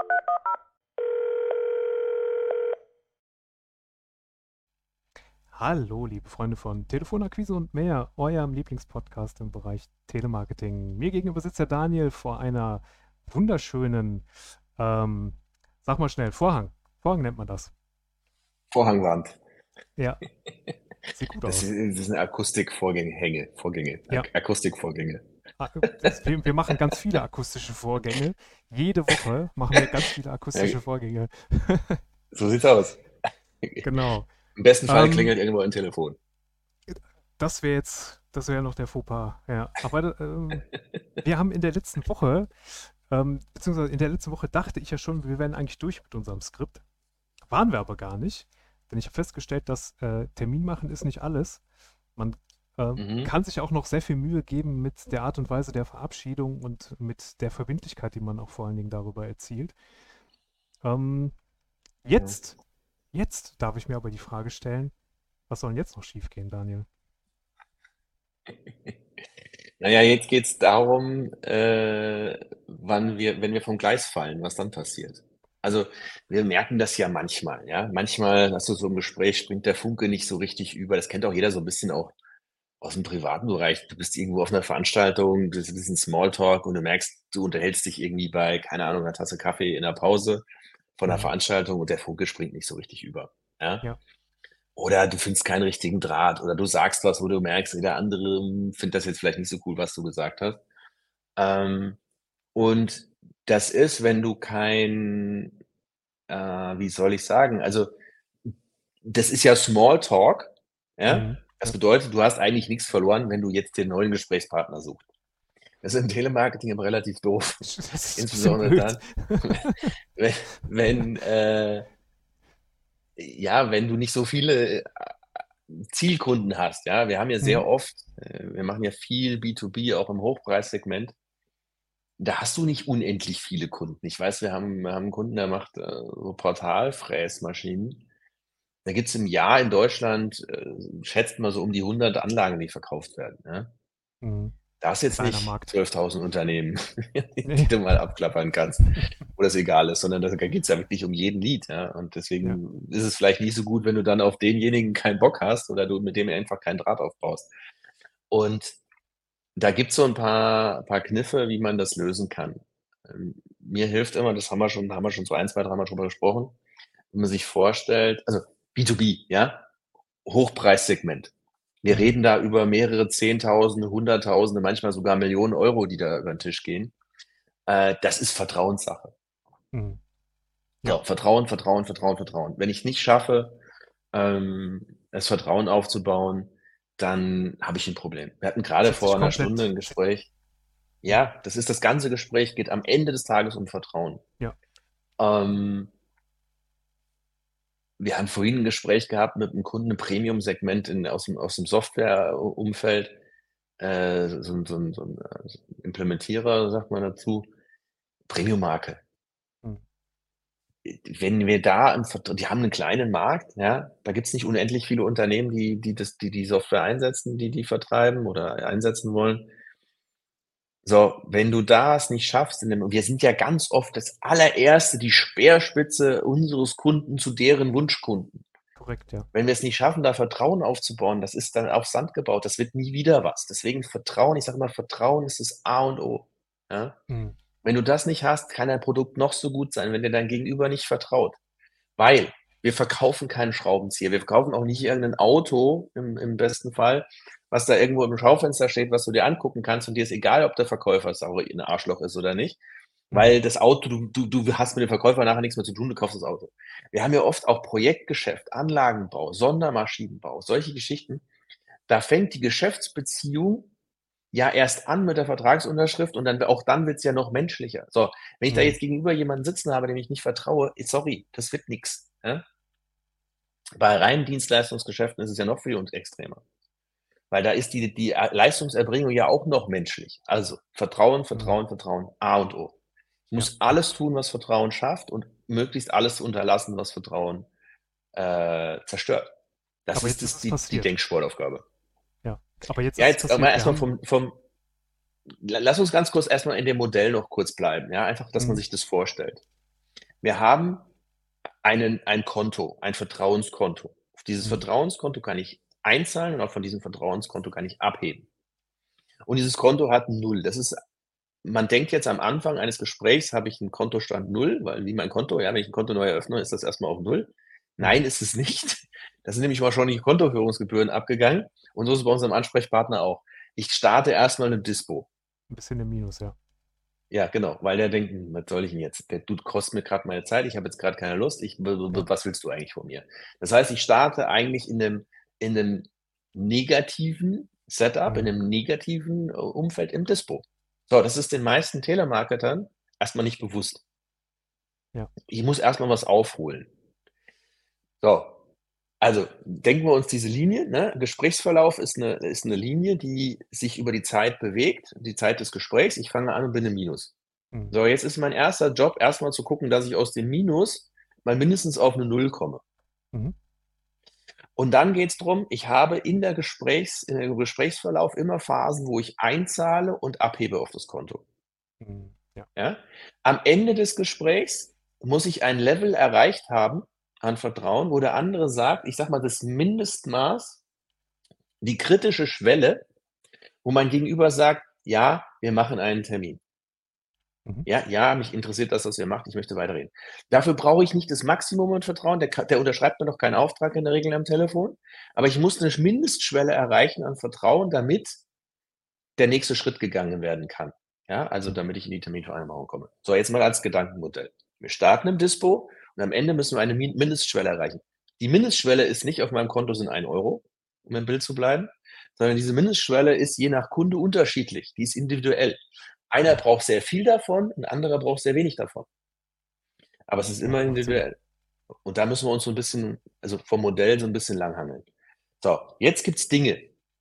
Hallo, liebe Freunde von Telefonakquise und mehr, eurem Lieblingspodcast im Bereich Telemarketing. Mir gegenüber sitzt der Daniel vor einer wunderschönen, ähm, sag mal schnell, Vorhang. Vorhang nennt man das. Vorhangwand. Ja, sieht gut Das, aus. ist- das sind Ja, Akustikvorgänge. wir machen ganz viele akustische Vorgänge. Jede Woche machen wir ganz viele Ja, akustische Vorgänge. so sieht's aus. Genau. Im besten Fall Ähm, klingelt irgendwo ein Telefon. das wäre noch der Fauxpas. Ja, aber wir haben in der letzten Woche beziehungsweise in der letzten Woche dachte ich ja schon, wir wären eigentlich durch mit unserem Skript. Waren wir aber gar nicht, denn ich habe festgestellt, dass Termin machen ist nicht alles. Man Mhm. kann sich auch noch sehr viel Mühe geben mit der Art und Weise der Verabschiedung und mit der Verbindlichkeit, die man auch vor allen Dingen darüber erzielt. Ähm, Ja. jetzt, jetzt darf ich mir aber die Frage stellen, was soll denn jetzt noch schiefgehen, Daniel? Naja, jetzt geht's darum, wenn wir vom Gleis fallen, was dann passiert. Also, wir merken das ja manchmal, ja. Manchmal hast du so im Gespräch, springt der Funke nicht so richtig über. Das kennt auch jeder so ein bisschen auch aus dem privaten Bereich. Du bist irgendwo auf einer Veranstaltung, das ist ein bisschen Smalltalk und du merkst, du unterhältst dich irgendwie bei, keine Ahnung, einer Tasse Kaffee in der Pause von der Mhm. Veranstaltung und der Funke springt nicht so richtig über. Ja? Ja, Oder du findest keinen richtigen Draht oder du sagst was, wo du merkst, der andere findet das jetzt vielleicht nicht so cool, was du gesagt hast. Ähm, und das ist, wenn du wie soll ich sagen, also das ist ja Smalltalk, ja? mhm. Das Ja. bedeutet, du hast eigentlich nichts verloren, wenn du jetzt den neuen Gesprächspartner suchst. Das ist im Telemarketing aber relativ doof. Das ist ein bisschen Insbesondere blöd. dann, wenn, wenn, ja, wenn du nicht so viele Zielkunden hast. Ja, wir haben ja Mhm. sehr oft, wir machen ja viel B2B, auch im Hochpreissegment. Da hast du nicht unendlich viele Kunden. Ich weiß, wir haben einen Kunden, der macht so Portalfräsmaschinen. Da gibt's im Jahr in Deutschland, schätzt man so um die 100 Anlagen, die verkauft werden. Ja? Mhm. Da hast jetzt Kleiner nicht Markt. 12.000 Unternehmen, die Nee. du mal abklappern kannst, wo das egal ist, sondern da geht's ja wirklich um jeden Lead, ja. Und Ja. deswegen ist es vielleicht nicht so gut, wenn du dann auf denjenigen keinen Bock hast oder du mit dem einfach keinen Draht aufbaust. Und da gibt's so ein paar Kniffe, wie man das lösen kann. Mir hilft immer, das haben wir schon so ein, 2, dreimal drüber gesprochen, wenn man sich vorstellt, also B2B, ja, Hochpreissegment. Wir Mhm. reden da über mehrere Zehntausende, Hunderttausende, manchmal sogar Millionen Euro, die da über den Tisch gehen. Das ist Vertrauenssache. Mhm. Ja. So, Vertrauen, Vertrauen, Vertrauen, Vertrauen. Wenn ich nicht schaffe, das Vertrauen aufzubauen, dann habe ich ein Problem. Wir hatten gerade Setzt vor sich einer Stunde komplett. ein Gespräch. Ja. Ja, das ganze Gespräch geht am Ende des Tages um Vertrauen. Ja. Ähm, Wir haben vorhin ein Gespräch gehabt mit einem Kunden im Premium-Segment aus dem Softwareumfeld, so 'n Implementierer, sagt man dazu, Premium-Marke. Mhm. Wenn wir da die haben einen kleinen Markt, ja, da gibt's nicht unendlich viele Unternehmen, die Software einsetzen, die vertreiben oder einsetzen wollen. So, wenn du das nicht schaffst und wir sind ja ganz oft das allererste, die Speerspitze unseres Kunden zu deren Wunschkunden. Korrekt, ja. Wenn wir es nicht schaffen, da Vertrauen aufzubauen, das ist dann auf Sand gebaut. Das wird nie wieder was. Deswegen Vertrauen, ich sage immer, Vertrauen ist das A und O, ja? Mhm. Wenn du das nicht hast, kann dein Produkt noch so gut sein, wenn dir dein Gegenüber nicht vertraut. Weil wir verkaufen keinen Schraubenzieher. Wir verkaufen auch nicht irgendein Auto im besten Fall, was da irgendwo im Schaufenster steht, was du dir angucken kannst und dir ist egal, ob der Verkäufer sauer 'n Arschloch ist oder nicht, Mhm. weil das Auto du hast mit dem Verkäufer nachher nichts mehr zu tun, du kaufst das Auto. Wir haben ja oft auch Projektgeschäft, Anlagenbau, Sondermaschinenbau, solche Geschichten. Da fängt die Geschäftsbeziehung ja erst an mit der Vertragsunterschrift und dann wird's ja noch menschlicher. So, wenn ich da Mhm. jetzt gegenüber jemanden sitzen habe, dem ich nicht vertraue, sorry, das wird nix, ja? Bei reinen Dienstleistungsgeschäften ist es ja noch viel und extremer, weil da ist die Leistungserbringung ja auch noch menschlich. Also Vertrauen, Mhm. Vertrauen, Vertrauen, A und O. Ich Ja. muss alles tun, was Vertrauen schafft und möglichst alles unterlassen, was Vertrauen, zerstört. Das Aber ist jetzt ist das es die passiert. Denksportaufgabe. Ja. Aber jetzt Ja, ist es jetzt aber passiert. Wir erst mal haben. vom lass uns ganz kurz erst mal in dem Modell noch kurz bleiben, ja, einfach, dass man Mhm. sich das vorstellt. Wir haben ein Konto, ein Vertrauenskonto. Auf dieses Mhm. Vertrauenskonto kann ich einzahlen und auch von diesem Vertrauenskonto kann ich abheben. Und dieses Konto hat 0. Man denkt jetzt am Anfang eines Gesprächs habe ich 'n Kontostand 0, weil wie mein Konto, ja, wenn ich 'n Konto neu eröffne, ist das erst mal auf 0. Mhm. Nein, ist es nicht. Da sind nämlich wahrscheinlich Kontoführungsgebühren abgegangen und so ist es bei unserem Ansprechpartner auch. Ich starte erst mal 'ne Dispo. 'N bisschen im Minus, ja. Ja, genau, weil der denkt: „Was soll ich 'n jetzt? Der Dude kostet mir grad meine Zeit. Ich habe jetzt grad keine Lust. Ich Ja. was willst du eigentlich von mir?“ Das heißt, ich starte eigentlich in 'nem negativen Setup, in Mhm. 'nem negativen, Umfeld im Dispo. So, das ist den meisten Telemarketern erst mal nicht bewusst. Ja. Ich muss erst mal was aufholen. So, also denken wir uns diese Linie, ne? Gesprächsverlauf ist 'ne Linie, die sich über die Zeit bewegt, die Zeit des Gesprächs. Ich fange an und bin im Minus. Mhm. So, jetzt ist mein erster Job erst mal zu gucken, dass ich aus dem Minus mal mindestens auf 'ne Null komme. Mhm. Und dann geht's drum, ich habe im Gesprächsverlauf immer Phasen, wo ich einzahle und abhebe auf das Konto, Mhm. Ja. ja? Am Ende des Gesprächs muss ich ein Level erreicht haben an Vertrauen, wo der andere sagt, ich sage mal, das Mindestmaß, die kritische Schwelle, wo mein Gegenüber sagt: „Ja, wir machen einen Termin.“ Mhm. Ja, ja, mich interessiert das, was ihr macht. Ich möchte weiterreden. Dafür brauche ich nicht das Maximum an Vertrauen. Der unterschreibt mir noch keinen Auftrag in der Regel am Telefon. Aber ich muss 'ne Mindestschwelle erreichen an Vertrauen, damit der nächste Schritt gegangen werden kann. Ja, also Mhm. damit ich in die Terminvereinbarung komme. So, jetzt mal als Gedankenmodell. Wir starten im Dispo und am Ende müssen wir eine Mindestschwelle erreichen. Die Mindestschwelle ist nicht auf meinem Konto sind 1 €, um im Bild zu bleiben, sondern diese Mindestschwelle ist je nach Kunde unterschiedlich. Die ist individuell. Einer Mhm. braucht sehr viel davon, 'n anderer braucht sehr wenig davon. Aber es ist Ja, immer macht Sinn. individuell. Und da müssen wir uns so 'n bisschen also vom Modell so 'n bisschen langhangeln. So, jetzt gibt's Dinge,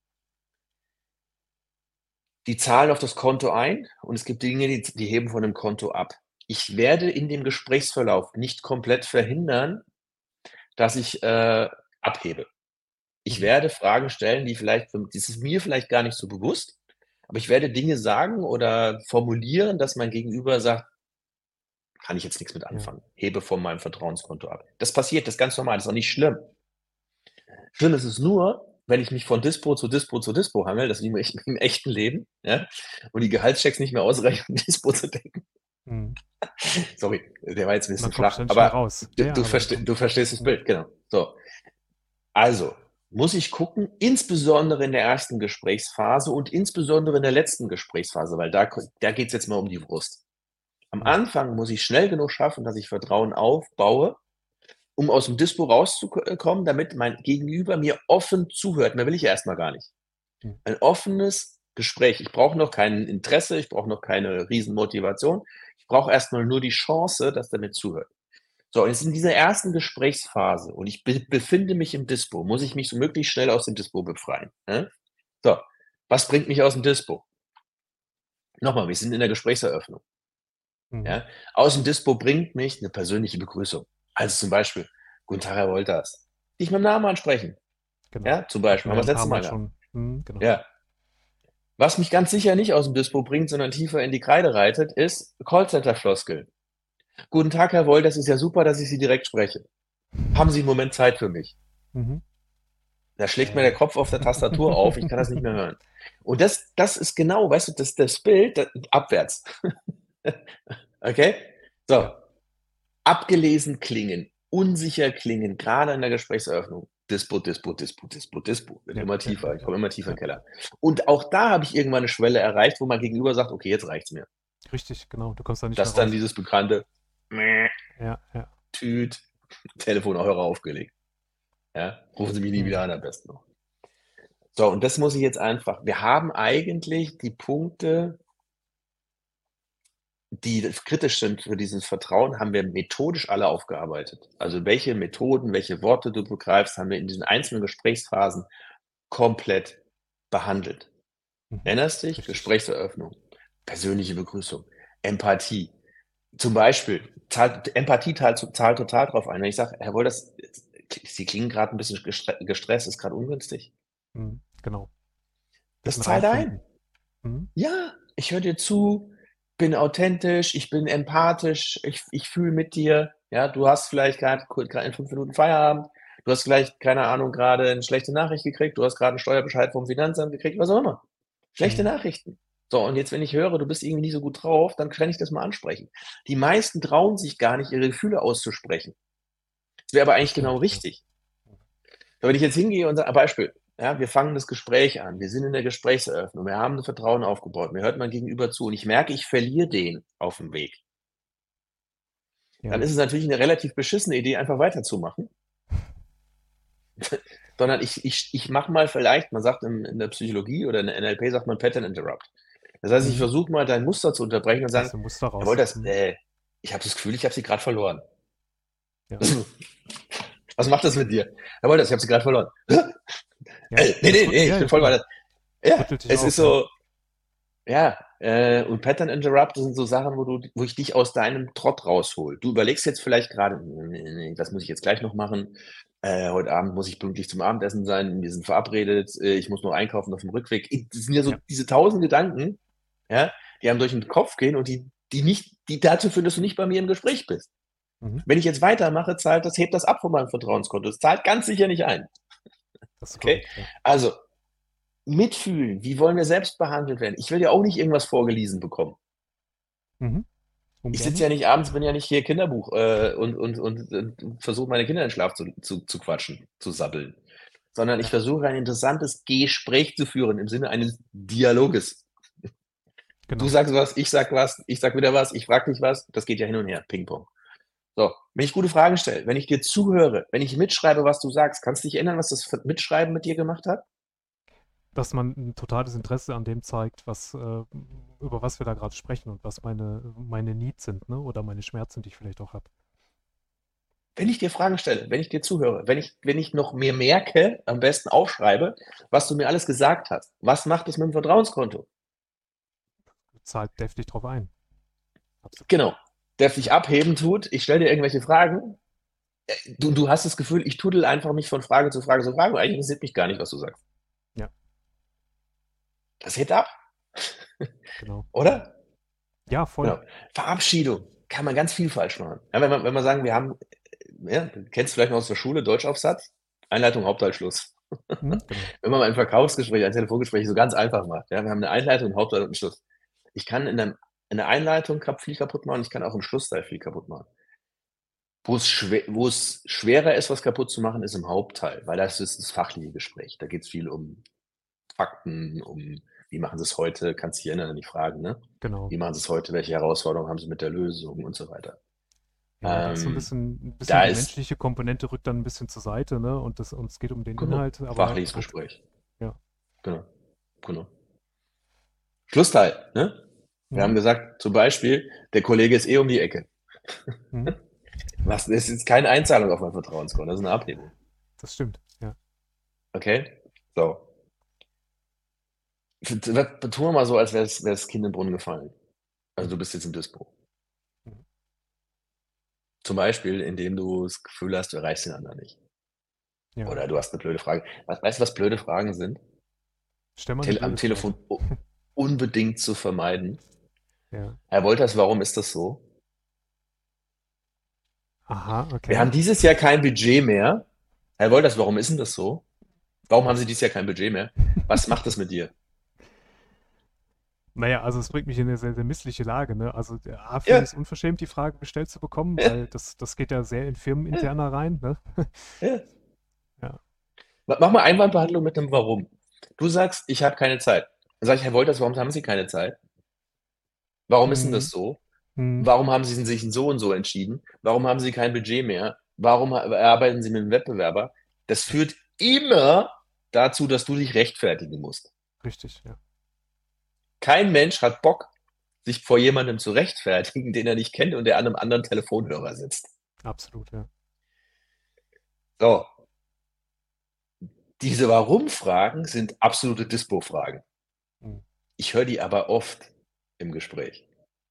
die zahlen auf das Konto ein und es gibt Dinge, die heben von dem Konto ab. Ich werde in dem Gesprächsverlauf nicht komplett verhindern, dass ich, abhebe. Ich Mhm. werde Fragen stellen, die vielleicht das ist mir vielleicht gar nicht so bewusst, aber ich werde Dinge sagen oder formulieren, dass mein Gegenüber sagt: „Kann ich jetzt nix mit Ja. anfangen. Hebe von meinem Vertrauenskonto ab.“ Das passiert, das ist ganz normal, das ist auch nicht schlimm. Schlimm ist es nur, wenn ich mich von Dispo zu Dispo zu Dispo hangele, das ist wie im echten Leben, ja, und die Gehaltschecks nicht mehr ausreichen, um Dispo zu decken. Mhm. Sorry, der war jetzt 'n Und dann bisschen kommst du flach, nicht mehr aber raus. Ja, ja, aber du verstehst das mhm. Bild, genau. So, also, muss ich gucken, insbesondere in der ersten Gesprächsphase und insbesondere in der letzten Gesprächsphase, weil da geht's jetzt mal um die Wurst. Am Mhm. Anfang muss ich schnell genug schaffen, dass ich Vertrauen aufbaue, um aus dem Dispo rauszukommen, damit mein Gegenüber mir offen zuhört. Mehr will ich ja erst mal gar nicht. Mhm. Ein offenes Gespräch. Ich brauche noch kein Interesse, ich brauche noch keine Riesenmotivation. Ich brauche erst mal nur die Chance, dass der mir zuhört. So, und jetzt in dieser ersten Gesprächsphase und ich befinde mich im Dispo, muss ich mich so möglichst schnell aus dem Dispo befreien, ne? So, was bringt mich aus dem Dispo? Noch mal, wir sind in der Gesprächseröffnung, Mhm. ja? Aus dem Dispo bringt mich 'ne persönliche Begrüßung. Also, zum Beispiel: „Guten Tag, Herr Wolters.“ Dich mit'm Namen ansprechen, Genau. ja, zum Hatten Beispiel. wir Haben ja wir 'n das letzte paarmal Mal gehabt. schon. Mhm, genau. Ja. Was mich ganz sicher nicht aus dem Dispo bringt, sondern tiefer in die Kreide reitet, ist Callcenter-Floskeln. „Guten Tag, Herr Wolters, ist ja super, dass ich Sie direkt spreche. Haben Sie 'n Moment Zeit für mich?“ Mhm. Da schlägt mir der Kopf auf der Tastatur auf, ich kann das nicht mehr hören. Und das ist genau, weißt du, das Bild abwärts. Okay? So, Ja, abgelesen klingen, unsicher klingen, grade in der Gesprächseröffnung. Dispo, Dispo, Dispo, Dispo, Dispo. Wird ja, immer ja, ja, tiefer. Ich ja. komme immer tiefer in Ja, den Keller. Und auch da habe ich irgendwann 'ne Schwelle erreicht, wo mein Gegenüber sagt: „Okay, jetzt reicht's mir.“ richtig, genau. Du kommst da nicht Das mehr ist dann raus. dieses bekannte Ja, ja. Tüt, Telefonhörer aufgelegt. Ja? Rufen Sie mich nie wieder Mhm. an am besten noch. So, und das muss ich jetzt einfach wir haben eigentlich die Punkte, die kritisch sind für dieses Vertrauen, haben wir methodisch alle aufgearbeitet. Also, welche Methoden, welche Worte du begreifst, haben wir in diesen einzelnen Gesprächsphasen komplett behandelt. Mhm. Erinnerst dich? Richtig. Gesprächseröffnung, persönliche Begrüßung, Empathie. Zum Beispiel, zahlt total drauf ein. Wenn ich sage: „Herr Wolters, Sie klingen grad 'n bisschen gestresst, ist grad ungünstig.“ Mhm. Genau. Das Bisschen zahlt ein. reinfinden. Mhm. Ja, ich höre dir zu. bin authentisch, ich bin empathisch, ich fühle mit dir. Ja, du hast vielleicht gerade in 5 Minuten Feierabend. Du hast vielleicht, keine Ahnung, gerade eine schlechte Nachricht gekriegt. Du hast gerade einen Steuerbescheid vom Finanzamt gekriegt, was auch immer. Schlechte Mhm. Nachrichten. So, und jetzt, wenn ich höre, du bist irgendwie nicht so gut drauf, dann kann ich das mal ansprechen. Die meisten trauen sich gar nicht, ihre Gefühle auszusprechen. Das wäre aber Das eigentlich genau stimmt, ja. richtig. Wenn ich jetzt hingehe und sage, Beispiel, ja, wir fangen das Gespräch an, wir sind in der Gesprächseröffnung, wir haben ein Vertrauen aufgebaut, mir hört mein Gegenüber zu und ich merke, ich verliere den auf dem Weg. Dann Ja. ist es natürlich eine relativ beschissene Idee, einfach weiterzumachen. Sondern ich mache mal vielleicht, man sagt in der Psychologie oder in der NLP sagt man Pattern Interrupt. Das heißt, ich Mhm. versuche mal dein Muster zu unterbrechen und Aus sagen, dem Muster Herr raus. Wolters, Mhm. ich habe das Gefühl, ich habe Sie gerade verloren. Ja. Was macht das mit dir? Herr Wolters, ich habe Sie gerade verloren. Ja. Das Nee, ich ja, bin ja, voll genau. weiter. Ja, Rüttelt dich es ist auf, ja. so, ja, und Pattern Interrupt sind so Sachen, wo ich dich aus deinem Trott raushole. Du überlegst jetzt vielleicht gerade, nee, das muss ich jetzt gleich noch machen. Heute Abend muss ich pünktlich zum Abendessen sein. Wir sind verabredet. Ich muss noch einkaufen auf dem Rückweg. Das sind ja so Ja. diese 1000 Gedanken, ja, die einem durch den Kopf gehen und die dazu führen, dass du nicht bei mir im Gespräch bist. Mhm. Wenn ich jetzt weitermache, hebt das ab von meinem Vertrauenskonto. Das zahlt ganz sicher nicht ein. Das ist Okay? korrekt, ja. Also, mitfühlen. Wie wollen wir selbst behandelt werden? Ich will ja auch nicht irgendwas vorgelesen bekommen. Mhm. Ich sitze Ungerne. ja nicht abends, bin ja nicht hier Kinderbuch und versuche meine Kinder in den Schlaf zu quatschen, zu sabbeln. Sondern ich Ja, versuche ein interessantes Gespräch zu führen im Sinne eines Dialoges. Du genau. sagst was, ich sag wieder was, ich frage dich was, das geht ja hin und her, Ping-Pong. So, wenn ich gute Fragen stelle, wenn ich dir zuhöre, wenn ich mitschreibe, was du sagst, kannst du dich erinnern, was das Mitschreiben mit dir gemacht hat? Dass man ein totales Interesse an dem zeigt, über was wir da gerade sprechen und was meine Needs sind, ne? Oder meine Schmerzen, die ich vielleicht auch habe. Wenn ich dir Fragen stelle, wenn ich dir zuhöre, wenn ich noch mir merke, am besten aufschreibe, was du mir alles gesagt hast, was macht es mit dem Vertrauenskonto? Zahlt deftig drauf ein. Absolut. Genau. Der sich Ja. abheben tut, ich stelle dir irgendwelche Fragen, du hast das Gefühl, ich tuddel einfach mich von Frage zu Frage zu Frage, eigentlich interessiert mich gar nicht, was du sagst. Ja, Das hebt ab, genau. oder? Ja, voll. Genau. Verabschiedung kann man ganz viel falsch machen. Ja, wenn wir sagen, wir haben, ja, du kennst vielleicht noch aus der Schule, Deutschaufsatz, Einleitung, Hauptteil, Schluss. Mhm, genau. Wenn man mal ein Verkaufsgespräch, ein Telefongespräch so ganz einfach macht, ja, wir haben eine Einleitung, einen Hauptteil und einen Schluss. Ich kann in der Einleitung viel kaputt machen, ich kann auch im Schlussteil viel kaputt machen. Wo es schwerer ist, was kaputt zu machen, ist im Hauptteil, weil das ist das fachliche Gespräch. Da geht es viel um Fakten, um wie machen sie es heute, kannst dich erinnern an die Fragen, ne? Genau. Wie machen sie es heute, welche Herausforderungen haben sie mit der Lösung und so weiter. Ja, da ist so Ähm, ein bisschen da die ist menschliche Komponente rückt dann ein bisschen zur Seite, ne? Und es geht um den genau, Inhalt, aber fachliches gut. Gespräch. Ja. Genau, genau. Schlussteil, ne? Wir Mhm. haben gesagt, zum Beispiel, der Kollege ist eh um die Ecke. Mhm. Das ist jetzt keine Einzahlung auf mein Vertrauenskonto, das ist eine Abhebung. Das stimmt. Ja. Okay? So. Tun wir mal so, als wäre das Kind im Brunnen gefallen. Also Mhm. du bist jetzt im Dispo. Mhm. Zum Beispiel, indem du das Gefühl hast, du erreichst den anderen nicht. Ja. Oder du hast eine blöde Frage. Weißt du, was blöde Fragen sind? Stell mal eine Am blöde Frage. Telefon unbedingt zu vermeiden. Ja. Herr Wolters, warum ist das so? Aha, Wir okay. haben dieses Jahr kein Budget mehr. Herr Wolters, warum ist denn das so? Warum haben Sie Das. dieses Jahr kein Budget mehr? Was macht das mit dir? Naja, also es bringt mich in eine sehr, sehr missliche Lage, ne? Also A, finde Ja, ich es unverschämt, die Frage gestellt zu bekommen, ja, weil das geht ja sehr in ja, firmeninterner rein, ne? ja. Ja. Mach mal Einwandbehandlung mit einem Warum. Du sagst, ich habe keine Zeit. Dann sage ich, Herr Wolters, warum haben Sie keine Zeit? Warum ist denn das Mhm. so? Mhm. Warum haben Sie sich so und so entschieden? Warum haben Sie kein Budget mehr? Warum arbeiten Sie mit einem Wettbewerber? Das Ja, führt immer dazu, dass du dich rechtfertigen musst. richtig, ja. Kein Mensch hat Bock, sich vor jemandem zu rechtfertigen, den er nicht kennt und der an einem anderen Telefonhörer sitzt. Absolut, ja. So, diese Warum-Fragen sind absolute Dispo-Fragen. Mhm. Ich höre die aber oft im Gespräch.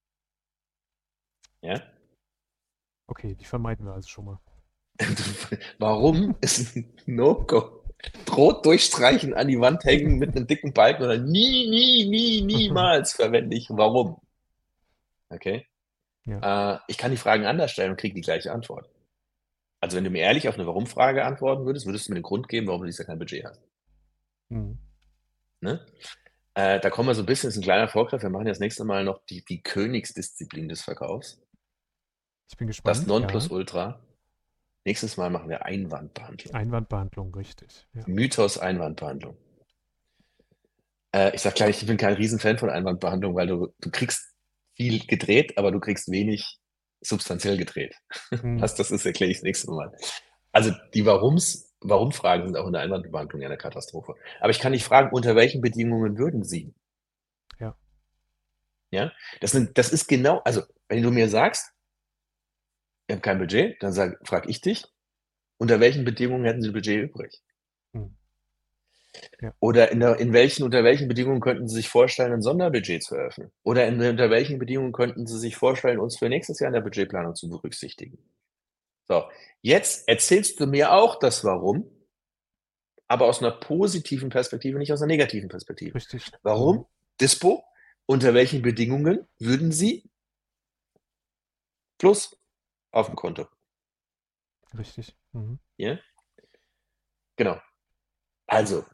Ja? Okay, die vermeiden wir also schon mal. Warum ist ein No-Go? Rot durchstreichen, an die Wand hängen mit einem dicken Balken oder niemals verwende ich warum. Okay? Ja. Ich kann die Fragen anders stellen und kriege die gleiche Antwort. Also, wenn du mir ehrlich auf eine Warum-Frage antworten würdest, würdest du mir den Grund geben, warum du dieses Jahr kein Budget hast, Mhm. ne? Da kommen wir so ein bisschen, ist 'n kleiner Vorgriff. Wir machen ja das nächste Mal noch die Königsdisziplin des Verkaufs, Ich bin das gespannt, ja. Nonplusultra. Nächstes Mal machen wir Einwandbehandlung. Einwandbehandlung, richtig. Ja. Mythos Einwandbehandlung. Ich sage gleich, ich bin kein Riesenfan von Einwandbehandlung, weil du kriegst viel gedreht, aber du kriegst wenig substanziell gedreht. Mhm. Das erkläre ich das nächste Mal. Also, die Warum-Fragen sind auch in der Einwandbehandlung ja 'ne Katastrophe. Aber ich kann dich fragen, unter welchen Bedingungen würden Sie? Ja. Ja? Das ist genau, also, wenn du mir sagst: „Wir haben kein Budget“, dann frage ich dich: „Unter welchen Bedingungen hätten Sie Budget übrig?“ Mhm. Ja. Oder unter welchen Bedingungen könnten Sie sich vorstellen, 'n Sonderbudget zu eröffnen? Oder unter welchen Bedingungen könnten Sie sich vorstellen, uns für nächstes Jahr in der Budgetplanung zu berücksichtigen? So, jetzt erzählst du mir auch das Warum, aber aus 'ner positiven Perspektive, nicht aus 'ner negativen Perspektive. Richtig. Mhm. Warum? Dispo: Unter welchen Bedingungen würden Sie Plus aufm Konto, Richtig. Mhm. ja? Genau. Also,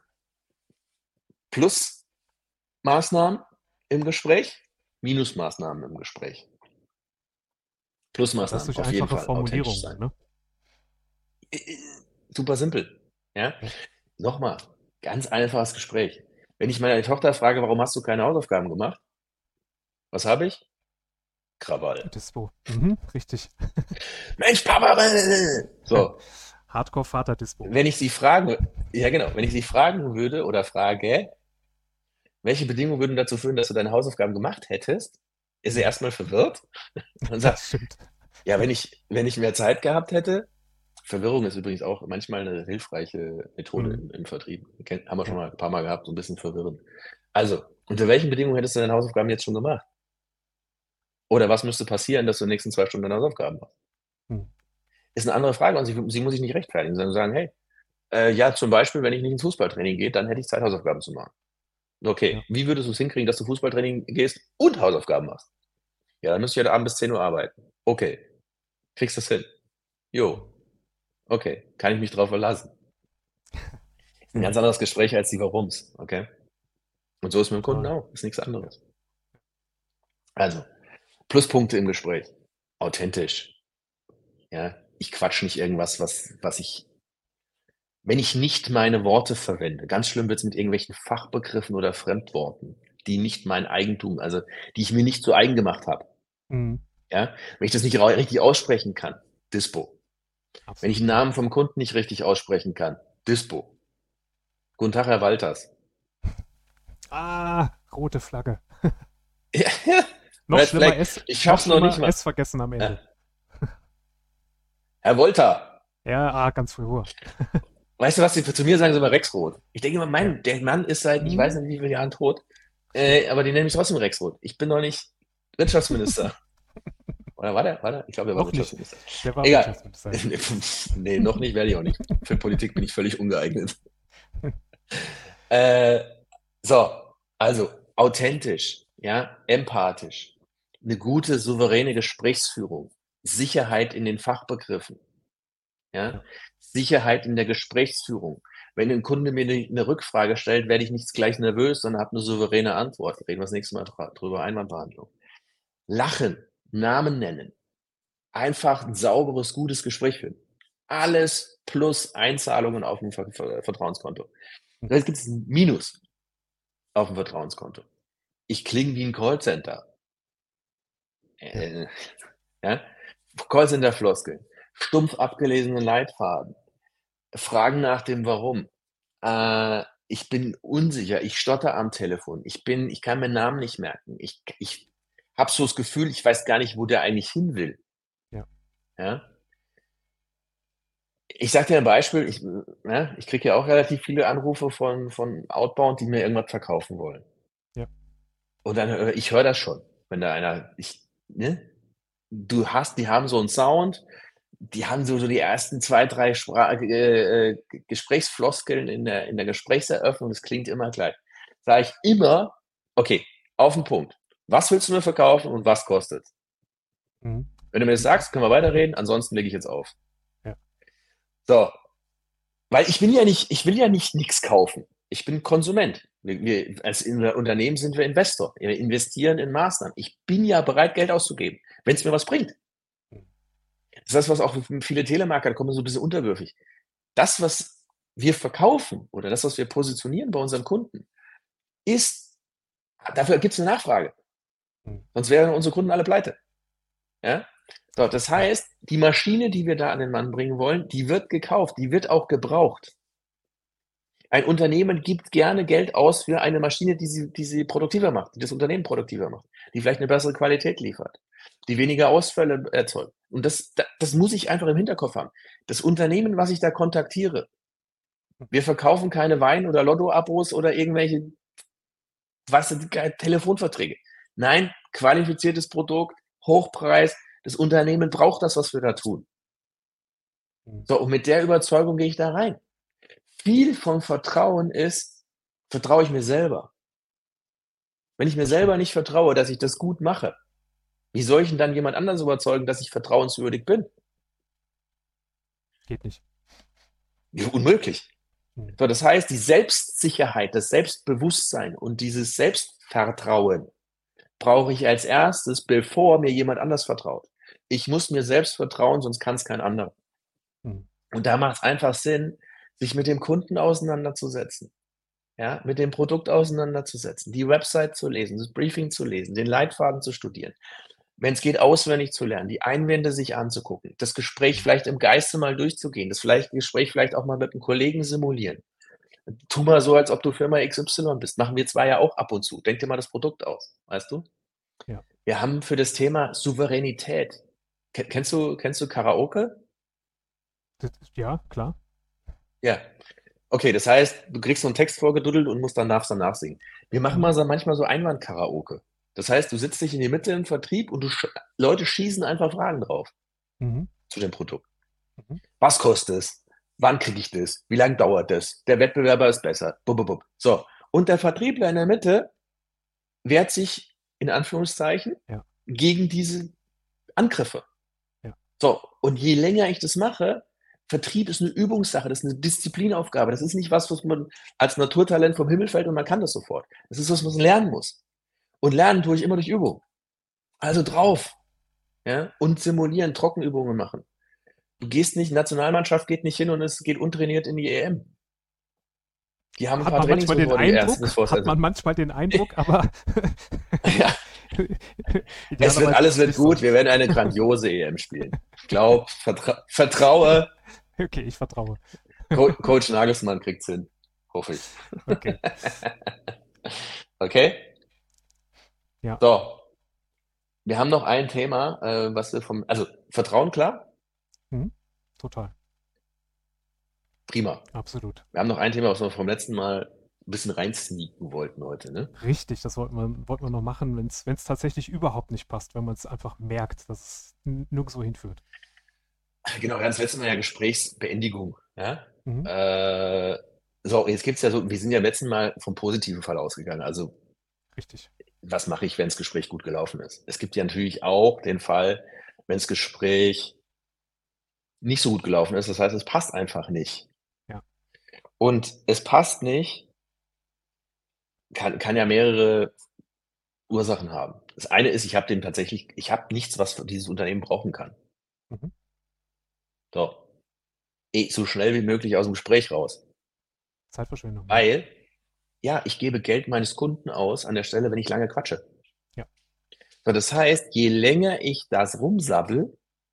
Plusmaßnahmen im Gespräch, Minusmaßnahmen im Gespräch. Und das Plusmaßnahmen, durch auf jeden einfache Fall authentisch Formulierungen, sein. ne? Äh, super simpel, ja? Ja. Noch mal, ganz einfaches Gespräch. Wenn ich meine Tochter frage: „Warum hast du keine Hausaufgaben gemacht?“ Was habe ich? Krawall. Dispo. Mhm. Richtig. „Mensch, Papa!“ So, Hardcore-Vater-Dispo. wenn ich sie fragen ja genau, wenn ich sie fragen würde oder frage: „Welche Bedingungen würden dazu führen, dass du deine Hausaufgaben gemacht hättest?“ Ist sie Mhm. erst mal verwirrt und sagt: Das stimmt. „Ja, wenn ich mehr Zeit gehabt hätte.“ Verwirrung ist übrigens auch manchmal 'ne hilfreiche Methode Mhm. im Vertrieb. Haben wir schon Ja. mal 'n paarmal gehabt, so 'n bisschen verwirrend. Also, unter welchen Bedingungen hättest du deine Hausaufgaben jetzt schon gemacht? Oder was müsste passieren, dass du in den nächsten 2 Stunden deine Hausaufgaben machst? Mhm. Ist 'ne andere Frage und sie muss sich nicht rechtfertigen, sondern sagen: „Hey, ja, zum Beispiel, wenn ich nicht ins Fußballtraining gehe, dann hätte ich Zeit, Hausaufgaben zu machen.“ Okay, Ja. wie würdest du's hinkriegen, dass du Fußballtraining gehst und Hausaufgaben machst? Ja, dann müsste ich heute Abend bis 10 Uhr arbeiten. Okay, kriegst du's hin? Jo, Mhm. okay, kann ich mich drauf verlassen? Ist 'n Ja. ganz anderes Gespräch als die Warums, okay? Und so ist mit dem Kunden Total. auch, ist nix Ja. anderes. Also, Pluspunkte im Gespräch: authentisch, ja? Ich quatsche nicht irgendwas, was ich wenn ich nicht meine Worte verwende, ganz schlimm wird's mit irgendwelchen Fachbegriffen oder Fremdworten, die nicht mein Eigentum, also, die ich mir nicht zu eigen gemacht habe, Mhm. ja? Wenn ich das nicht richtig aussprechen kann, Dispo. Wenn ich 'n Absolut, ja. Namen vom Kunden nicht richtig aussprechen kann, Dispo. Guten Tag, Herr Walters. Ah, rote Flagge. Ja, ja. Noch Red schlimmer Flag. S Ich noch schaffe es noch nicht schlimmer mal. S vergessen am Ja. Ende. Herr Wolter. Ja, ganz früh. Weißt du was, die zu mir sagen sie immer Rexroth. Ich denke immer: Ja. „Mann, der Mann ist seit ich weiß Mhm. nicht wie vielen Jahren tot, aber die nennen mich trotzdem Rexroth. Ich bin doch nicht Wirtschaftsminister.“ Oder war der? War der? Ich glaube, der war Noch nicht. Wirtschaftsminister. Der war Egal. Wirtschaftsminister, ja. Ne, noch nicht, werde ich auch nicht. Für Politik bin ich völlig ungeeignet. Äh, so, also authentisch, ja, empathisch, 'ne gute, souveräne Gesprächsführung, Sicherheit in den Fachbegriffen, ja, Ja. Sicherheit in der Gesprächsführung. Wenn 'n Kunde mir 'ne Rückfrage stellt, werde ich nicht gleich nervös, sondern habe 'ne souveräne Antwort. Reden wir das nächste Mal drüber, Einwandbehandlung. Lachen, Namen nennen, einfach 'n sauberes, gutes Gespräch führen. Alles plus Einzahlungen aufm Vertrauenskonto. Mhm. Jetzt gibt's 'n Minus aufm Vertrauenskonto. Ich klinge wie 'n Callcenter. Ja. Äh, ja? Callcenter-Floskeln, stumpf abgelesene Leitfaden, Fragen nach dem Warum. Ich bin unsicher, ich stottere am Telefon, ich kann mir Namen nicht merken. Ich habe so das Gefühl, ich weiß gar nicht, wo der eigentlich hin will, Ja. ja? Ich sage dir ein Beispiel, ich kriege ja auch relativ viele Anrufe von Outbound, die mir irgendwas verkaufen wollen. Ja. Und dann ich höre das schon, wenn da einer ne? Die haben so 'n Sound, die haben so die ersten 2 3 Gesprächsfloskeln in der Gesprächseröffnung, das klingt immer gleich. Sage ich immer: „Okay, auf 'n Punkt. Was willst du mir verkaufen und was kostet's?“ Mhm. Wenn du mir das sagst, können wir weiterreden, ansonsten lege ich jetzt auf. Ja. So, weil ich will ja nicht nichts kaufen. Ich bin Konsument. Als Unternehmen sind wir Investor. Wir investieren in Maßnahmen. Ich bin ja bereit, Geld auszugeben, wenn es mir was bringt. Mhm. Das ist das, was auch viele Telemarketer, da kommen so ein bisschen unterwürfig. Das, was wir verkaufen oder das, was wir positionieren bei unseren Kunden, ist, dafür gibt es eine Nachfrage. Mhm. Sonst wären unsere Kunden alle pleite. Ja? So, das Ja. heißt, die Maschine, die wir da an den Mann bringen wollen, die wird gekauft, die wird auch gebraucht. Ein Unternehmen gibt gerne Geld aus für eine Maschine, die sie produktiver macht, die das Unternehmen produktiver macht, die vielleicht eine bessere Qualität liefert, die weniger Ausfälle erzeugt. Und das muss ich einfach im Hinterkopf haben. Das Unternehmen, was ich da kontaktiere, wir verkaufen keine Wein- oder Lotto-Abos oder irgendwelche, was sind Telefonverträge. Nein, qualifiziertes Produkt, Hochpreis. Das Unternehmen braucht das, was wir da tun. Mhm. So, und mit der Überzeugung gehe ich da rein. Viel vom Vertrauen ist, vertraue ich mir selber. Wenn ich mir Das selber stimmt. nicht vertraue, dass ich das gut mache, wie soll ich denn dann jemand anderes überzeugen, dass ich vertrauenswürdig bin? Geht nicht. Ja, unmöglich. Mhm. So, das heißt, die Selbstsicherheit, das Selbstbewusstsein und dieses Selbstvertrauen brauche ich als erstes, bevor mir jemand anders vertraut. Ich muss mir selbst vertrauen, sonst kann es kein anderer. Mhm. Und da macht es einfach Sinn, sich mit dem Kunden auseinanderzusetzen, ja, mit dem Produkt auseinanderzusetzen, die Website zu lesen, das Briefing zu lesen, den Leitfaden zu studieren. Wenn es geht, auswendig zu lernen, die Einwände sich anzugucken, das Gespräch Mhm. vielleicht im Geiste mal durchzugehen, das Gespräch vielleicht auch mal mit einem Kollegen simulieren. Tu mal so, als ob du Firma XY bist. Machen wir zwei ja auch ab und zu. Denk dir mal das Produkt aus, weißt du? Ja. Wir haben für das Thema Souveränität. Kennst du Karaoke? Ja, klar. Ja. Okay, das heißt, du kriegst so einen Text vorgeduddelt und musst danach singen. Wir machen Mhm. mal so manchmal so Einwand-Karaoke. Das heißt, du sitzt dich in die Mitte im Vertrieb und Leute schießen einfach Fragen drauf Mhm. zu dem Produkt. Mhm. Was kostet es? Wann kriege ich das? Wie lange dauert das? Der Wettbewerber ist besser. Bub, bub, bub. So. Und der Vertriebler in der Mitte wehrt sich in Anführungszeichen Ja. gegen diese Angriffe. Ja. So, und je länger ich das mache, Vertrieb ist eine Übungssache, das ist eine Disziplinaufgabe. Das ist nicht was man als Naturtalent vom Himmel fällt und man kann das sofort. Das ist was, was man lernen muss. Und lernen tue ich immer durch Übung. Also drauf. Ja? Und simulieren, Trockenübungen machen. Du gehst nicht, Nationalmannschaft geht nicht hin und es geht untrainiert in die EM. Die haben ein Hat paar man Trainings, manchmal den bevor die erst Eindruck, bevor es hat also man manchmal den Eindruck, aber ja, idealerweise ist alles es wird nicht so. gut, wir werden eine grandiose EM spielen. Glaub, vertraue, Okay, ich vertraue. Coach Nagelsmann kriegt's hin. Hoffe ich. Okay. Okay? Ja. So, wir haben noch ein Thema, was wir also Vertrauen, klar? Mhm. Total. Prima. Absolut. Wir haben noch ein Thema, was wir vom letzten Mal ein bisschen reinsneaken wollten heute, ne? Richtig, das wollten wir noch machen, wenn es tatsächlich überhaupt nicht passt, wenn man es einfach merkt, dass es nirgendwo hinführt. Genau, wir hatten das letzte Mal ja Gesprächsbeendigung, ja? Mhm. Äh, so, jetzt gibt's ja so, wir sind ja letzten Mal vom positiven Fall ausgegangen. Also, Richtig. was mache ich, wenn das Gespräch gut gelaufen ist? Es gibt ja natürlich auch den Fall, wenn das Gespräch nicht so gut gelaufen ist, das heißt, es passt einfach nicht. Ja. Und es passt nicht, kann ja mehrere Ursachen haben. Das eine ist, ich habe nichts, was dieses Unternehmen brauchen kann. Mhm. So, so schnell wie möglich aus dem Gespräch raus. Zeitverschwendung, ja. Weil, ja, ich gebe Geld meines Kunden aus an der Stelle, wenn ich lange quatsche. Ja. So, das heißt, je länger ich das rumsabbel,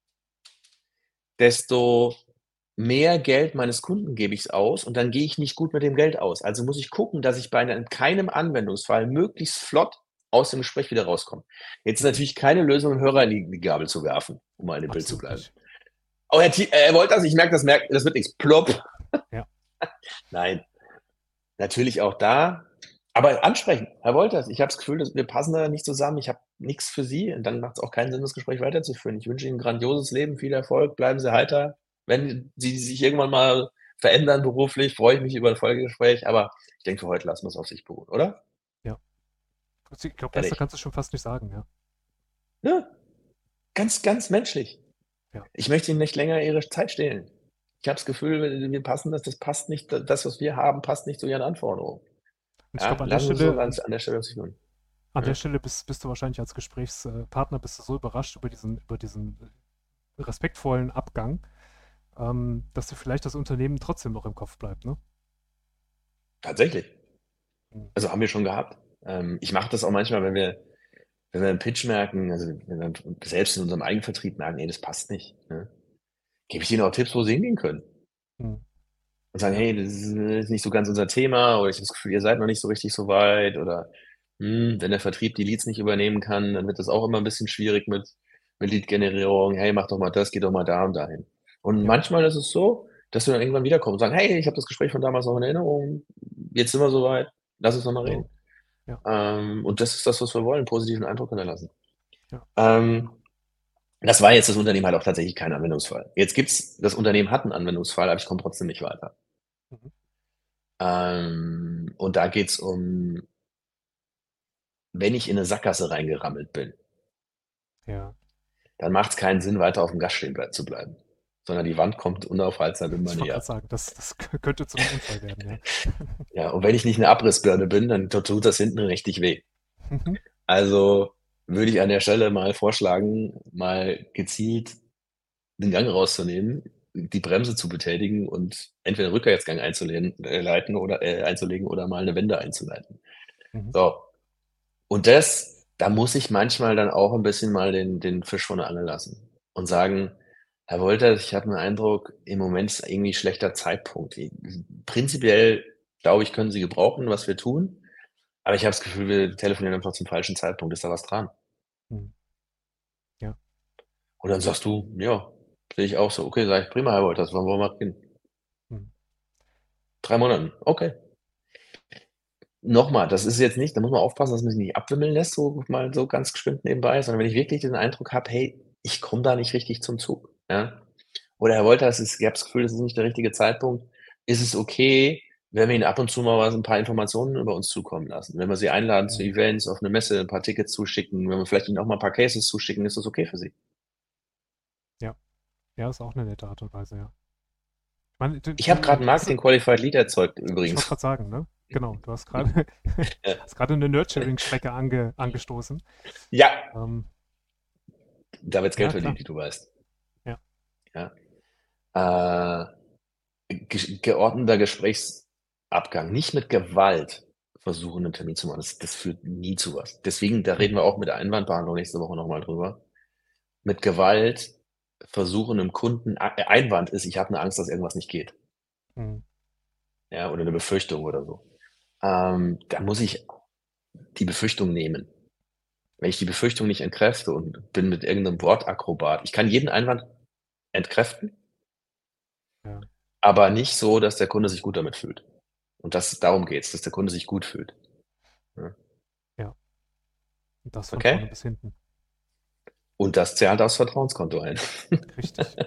desto mehr Geld meines Kunden gebe ich aus und dann gehe ich nicht gut mit dem Geld aus. Also muss ich gucken, dass ich bei keinem Anwendungsfall möglichst flott aus dem Gespräch wieder rauskomme. Jetzt ist Mhm. natürlich keine Lösung, einen Hörer in die Gabel zu werfen, um mal in dem Bild zu Absolut bleiben. nicht. Oh, er wollte das, ich merke, das wird nichts. Plopp. Ja. Nein, natürlich auch da, aber ansprechen. Herr Wolters, ich habe das Gefühl, dass wir passen da nicht zusammen. Ich habe nichts für Sie und dann macht es auch keinen Sinn, das Gespräch weiterzuführen. Ich wünsche Ihnen ein grandioses Leben, viel Erfolg, bleiben Sie heiter. Wenn Sie sich irgendwann mal verändern beruflich, freue ich mich über ein Folgegespräch, aber ich denke, für heute lassen wir es auf sich beruhen, oder? Ja. Ich glaube, besser Fertig. kannst du schon fast nicht sagen, ja. Ja, Ganz, ganz menschlich. Ja. Ich möchte Ihnen nicht länger Ihre Zeit stehlen. Ich habe das Gefühl, wir passen das passt nicht, das, was wir haben, passt nicht zu Ihren Anforderungen. Und ich Ja, glaube, lassen Sie es uns an der Stelle sich tun. an der Ja, Stelle bist du wahrscheinlich als Gesprächspartner bist du so überrascht über diesen respektvollen Abgang, dass dir vielleicht das Unternehmen trotzdem noch im Kopf bleibt, ne? tatsächlich. Mhm. Also, haben wir schon gehabt. Ich mache das auch manchmal, wenn wir im Pitch merken, also, wenn wir selbst in unserem Eigenvertrieb merken: „Ey, das passt nicht“, ne? Gebe ich denen auch Tipps, wo sie hingehen können Mhm. und sagen: Ja, „Hey, das ist nicht so ganz unser Thema“ oder „Ich habe das Gefühl, ihr seid noch nicht so richtig so weit“ oder, wenn der Vertrieb die Leads nicht übernehmen kann, dann wird das auch immer 'n bisschen schwierig mit Lead-Generierung. „Hey, mach doch mal das, geh doch mal da und dahin.“ Und ja, manchmal ist es so, dass wir dann irgendwann wiederkommen und sagen: „Hey, ich habe das Gespräch von damals noch in Erinnerung. Jetzt sind wir so weit. Lass uns noch mal genau. reden.“ Ja, Und das ist das, was wir wollen, 'n positiven Eindruck hinterlassen. ja. Ähm, Das war jetzt das Unternehmen hat auch tatsächlich keinen Anwendungsfall. Jetzt gibt's das Unternehmen hat 'n Anwendungsfall, aber ich komme trotzdem nicht weiter. Mhm. Und da geht's um, wenn ich in 'ne Sackgasse reingerammelt bin, Ja. dann macht's keinen Sinn, weiter aufm Gas stehen zu bleiben, sondern die Wand kommt unaufhaltsam immer Ich wollte gerade näher. sagen, das könnte zu einem Unfall werden, ja. Ja, und wenn ich nicht 'ne Abrissbirne bin, dann tut das hinten richtig weh. Mhm. Also, würde ich an der Stelle mal vorschlagen, mal gezielt den Gang rauszunehmen, die Bremse zu betätigen und entweder Rückwärtsgang einzulegen oder mal 'ne Wende einzuleiten. Mhm. So, und da muss ich manchmal dann auch 'n bisschen mal den Fisch von der Angel lassen und sagen: „Herr Wolters, ich habe 'n Eindruck, im Moment ist irgendwie schlechter Zeitpunkt. Prinzipiell glaube ich, können Sie gebrauchen, was wir tun, aber ich habe das Gefühl, wir telefonieren einfach zum falschen Zeitpunkt. Ist da was dran?“ Mhm. Ja. Und dann sagst du: „Ja, sehe ich auch so.“ Okay, sage ich: „Prima, Herr Wolters, wann wollen wir reden?“ Mhm. 3 Monaten. Okay. Noch mal, das ist jetzt nicht, da muss man aufpassen, dass man sich nicht abwimmeln lässt, so mal so ganz geschwind nebenbei, sondern wenn ich wirklich den Eindruck habe: „Hey, ich komme da nicht richtig zum Zug“, ja? Oder: „Herr Wolters, ich habe das Gefühl, das ist nicht der richtige Zeitpunkt. Ist es okay, wenn wir Ihnen ab und zu mal 'n paar Informationen über uns zukommen lassen? Wenn wir Sie einladen zu Mhm. Events, auf 'ne Messe, 'n paar Tickets zuschicken, wenn wir vielleicht Ihnen auch mal 'n paar Cases zuschicken, ist das okay für Sie?“ Ja. Ja, ist auch eine nette Art und Weise, ja. Ich meine, Ich habe grad 'n das Marketing Qualified Lead erzeugt ich wollte übrigens. gerade sagen, ne? Genau, du hast gerade Ja. hast grade 'ne Nurturing-Strecke angestoßen. Ja, Ähm, da wird's Geld ja, klar. verdient, wie du weißt. Ja. Ja. Geordneter Gesprächsabgang, nicht mit Gewalt versuchen, 'nen Termin zu machen. Das führt nie zu was. Deswegen, da reden Mhm. wir auch mit der Einwandbehandlung nächste Woche noch mal drüber. Mit Gewalt versuchen, 'nem Kunden Einwand ist: „Ich habe 'ne Angst, dass irgendwas nicht geht“, Mhm. ja, oder 'ne Befürchtung oder so. Da muss ich die Befürchtung nehmen. Wenn ich die Befürchtung nicht entkräfte und bin mit irgend 'nem Wortakrobat, ich kann jeden Einwand entkräften, Ja. aber nicht so, dass der Kunde sich gut damit fühlt. Und darum geht's, dass der Kunde sich gut fühlt, ne? Ja. Und das von vorne Okay? bis hinten. Und das zahlt aufs Vertrauenskonto ein. Richtig.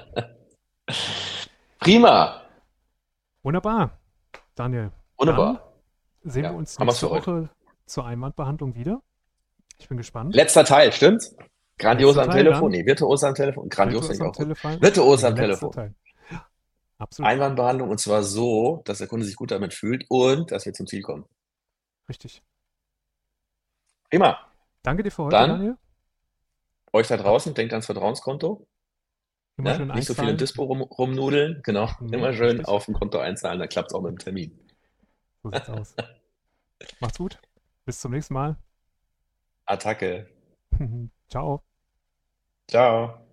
Prima, Wunderbar, Daniel. Dann wunderbar. sehen wir Ja, uns haben wir's für nächste heute. Woche zur Einwandbehandlung wieder. Ich bin gespannt. Letzter Teil, stimmt's? Grandios Letzter am Teil Telefon? dann. Ne, virtuos am Telefon. Grandios Virtuos finde ich am auch gut. Telefon. Virtuos am Letzter Telefon. Teil. Absolut. Einwandbehandlung und zwar so, dass der Kunde sich gut damit fühlt und dass wir zum Ziel kommen. Richtig. Prima. Danke dir für heute, Dann Daniel. euch da Hat draußen, denkt ans Vertrauenskonto, immer ne? schön Nicht so viel im einzahlen. Dispo rumnudeln, genau. Mhm, Immer schön richtig. aufm Konto einzahlen, dann klappt's auch mit dem Termin. So sieht's aus. Macht's gut. Bis zum nächsten Mal. Attacke. Ciao. Tschau.